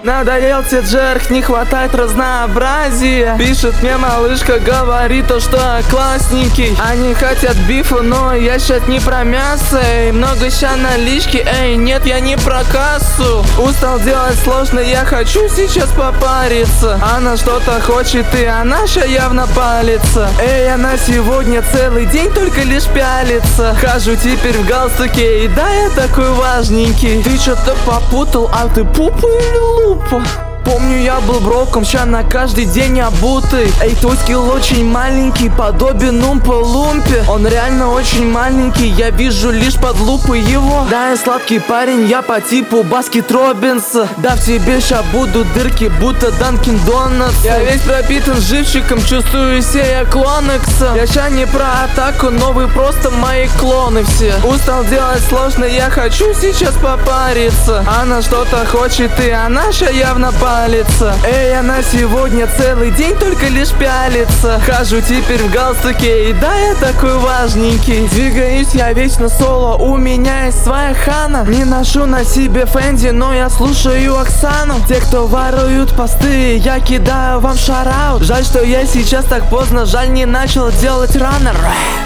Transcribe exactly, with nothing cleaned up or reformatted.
Надоел тебе джерк, не хватает разнообразия. Пишет мне малышка, говорит то, что классненький. Они хотят бифа, но я щас не про мясо. Эй, много ща налички, эй, нет, я не про кассу. Устал делать сложно, я хочу сейчас попариться. Она что-то хочет, и она ща явно палится. Эй, она сегодня целый день только лишь пялится. Хожу теперь в галстуке, и да, я такой важненький. Ты что-то попутал, а ты пупа или лупа? Помню, я был броком, ща на каждый день обутый. Эй, твой скилл очень маленький, подобен Умпа-Лумпе. Он реально очень маленький, я вижу лишь под лупой его. Да, я сладкий парень, я по типу Баскет Робинса. Да, в тебе ща будут дырки, будто Данкин Донатс. Я весь пропитан живчиком, чувствую себя клонексом. Я ща не про атаку, но вы просто мои клоны все. Устал делать сложно, я хочу сейчас попариться. Она что-то хочет, и она ща явно палится. Эй, она сегодня целый день только лишь пялится. Хожу теперь в галстуке, и да, я такой важненький. Двигаюсь я вечно соло, у меня есть своя хана. Не ношу на себе Фенди, но я слушаю Оксану. Те, кто воруют посты, я кидаю вам шараут. Жаль, что я сейчас так поздно, жаль, не начал делать раннер.